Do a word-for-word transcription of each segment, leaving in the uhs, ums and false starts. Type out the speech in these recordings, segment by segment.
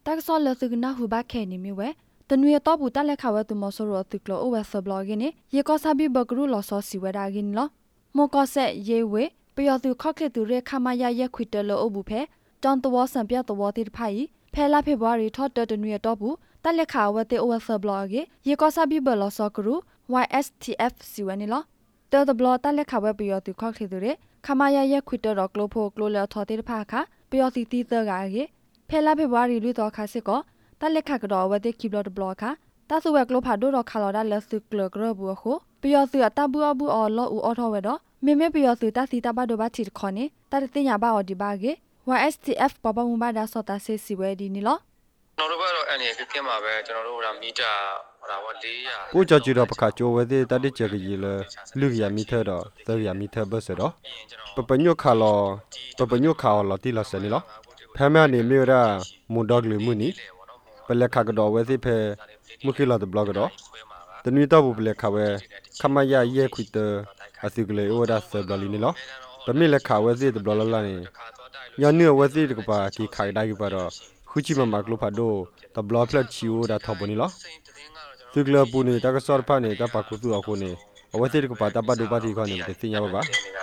ตักซอลซึกนาหูบาแค่นี่มีเวตะนุยตอบูตะเลขาวะตุมอสโรตึกโลโอเวสบลอกินี่เยกอซาบิบกรุลอซอสิเวดากินลอโมกอเซเยเวปยอตุคอเคตุเรคามายาเยควิตโลโอบูเพจอนตวอสัมเปียตวอติไผแพลาเฟบรุรีทอดตะนุยตอบูตะเลขาวะเตโอเวสบลอกิเยกอซาบิบลอซอกรุ วาย เอส ที เอฟ สิเวนี่ลอเตอตบลอตะเลขาวะปยอตุคอเคตุเรคามายาเยควิตรอกโลโพกโลเลทอติไผคะปยอติตีเตกาเกแพลาเฟบรุรีลุตอคาซิกอตะเลขากดอวะเตคิบลอตบลอคะตาสุเวกโลผาดูรอคาลอดาเลสึกเลกระบัวโคปยอสือตาบัวบัวอลออูออทอเวดอเมเมปยอสือตาสีตาบาโดบาติคอนี่ตาติญาบาอดิบาเก วาย เอส ที เอฟ ปปมุบาดาสอตาเซสิเวดีนี่ลอကျွန်တော်တို့ကတော့အနေနဲ့ခင်မှာပဲကျွန်တော်တို့ကမီတာဟိုဒါပေါ့၄ရာကိုကြကြတော့ပခါချိုဝဲတဲ့တတိချက်ကကြီးလေလူရမီထတော့သရမီထဘဆတော့ပပညုခါလောပပညုခါလောတိလဆနီလောဖမ်းမနေမြေရာမွန်ဒေါကလူမှုနီပလက်ခါကတော့ဝဲစီဖဲမုခိလာတဲ့ဘလော့ကတော့တနွေတော့ဘူးပလက်ခါဝဲခမရရဲခွီတအစုကလေးဝဒါဆဘလီနီလောပမိလက်ခါဝဲစီတဲ့ဘလော့လာနေညာနေဝဲစီတကပါဒီခိုင်တိုင်းပါတော့ခုချီမမကလိုဖာဒိုတဘလော့ဖလက်ချီဝဒါထော်ပနီလောသူကလပူနေတာကစောဖာနေတာပါကူသူအခုနေအဝဲစီတကပါတပတ်ဒူပါတီခေါနေတဲ့တင်ရပါပါ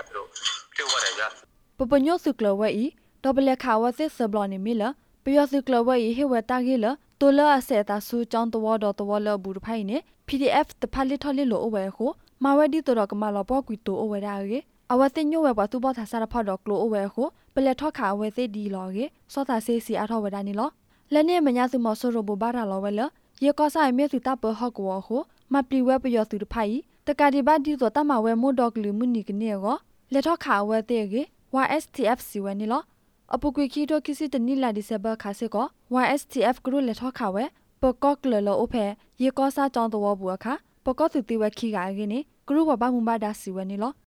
ပပညောစုကလဝဲဤဒဘလက်ခါဝဲစစ်ဆဘလနီမီလပယောစုကလဝဲဤဟေဝတာဂီလတိုလအဆက်တာဆူချောင်းတဝဒတဝလဘူဖိုင်နေ ပီ ဒီ အက်ဖ် တဖာလီထော်လီလိုအဝဲကိုမာဝဲဒီတော်ကမလောပေါကွီတိုအဝဲဒါရေအဝဲတင်ညဝဲပါသူပေါ်သာစားဖတ်တော့ကလိုအဝဲကိုပလက်ထော့ခါအဝဲစစ်ဒီလောကေစောတာဆေးစီအထောဝဲဒါနီလောလက်နေမညာစုမဆိုရဘဘာရာလောဝဲလရေကောဆိုင်မြေသူတပ်ပဟော့ကောဟိုမပလီဝဲပယောသူတဖိုင်တကာဒီဘာဒီတော့တမဝဲမို့ဒေါကလူမှုနီကနေရောလက်ထော့ခါအဝဲတဲ့ကေ ဝိုင် အက်စ် တီ အက်ဖ် စီဝဲနီလောအပကွေခီတိုကစီတနီလာဒီဆဘခါစေကော ဝိုင် အက်စ် တီ အက်ဖ် ကရုလက်ထော့ခါဝဲပကော့ကလလောအဖဲရေကောစာကြောင်းတော်ဘူးအခါပကော့သူတိဝဲခီကာကိနေကရုဘဘမူဘာဒါစီဝဲနီလော